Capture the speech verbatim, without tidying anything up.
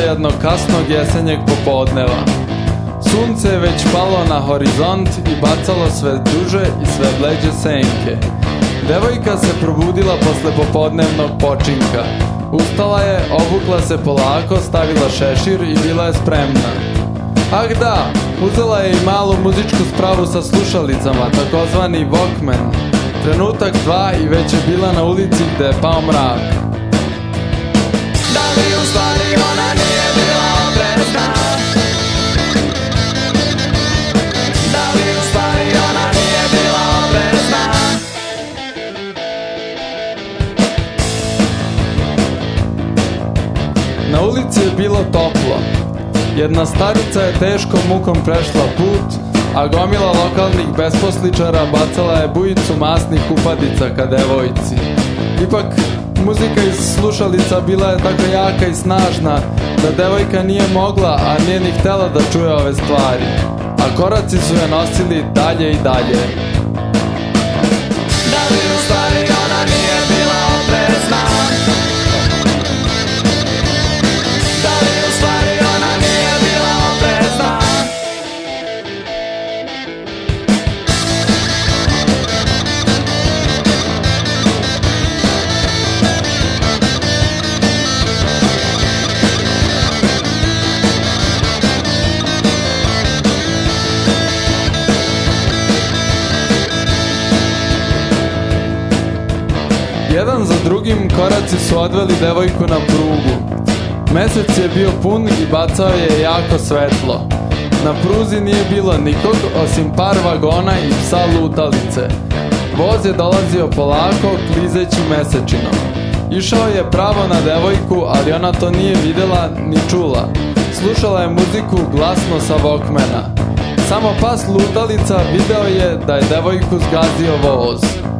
jednog kasnog jesenjeg popodneva. Sunce je već palo na horizont i bacalo sve duže i sve bleđe senke. Devojka se probudila posle popodnevnog počinka. Ustala je, obukla se polako, stavila šešir i bila je spremna. Ah da, uzela je i malu muzičku spravu sa slušalicama, takozvani Walkman. Trenutak dva i već je bila na ulici gde je pao mrak. Da li u stvari ona nije bila oprezna? Da li u stvari ona nije bila oprezna? Na ulici je bilo toplo. Jedna starica je teškom mukom prešla put, a gomila lokalnih besposličara bacala je bujicu masnih upadica ka devojci. Ipak, muzika iz slušalica bila je tako jaka i snažna da devojka nije mogla, a nije ni htela da čuje ove stvari, a koraci su je nosili dalje i dalje. Da li u stvari ona nije bila oprezna? Da li u stvari ona nije bila oprezna? Jedan za drugim koraci su odveli devojku na prugu. Mesec je bio pun i bacao je jako svetlo. Na pruzi nije bilo nikog osim par vagona i psa lutalice. Voz je dolazio polako, klizeći mesečinom. Išao je pravo na devojku, ali ona to nije videla ni čula. Slušala je muziku glasno sa Walkmana. Samo pas lutalica video je da je devojku zgazio voz.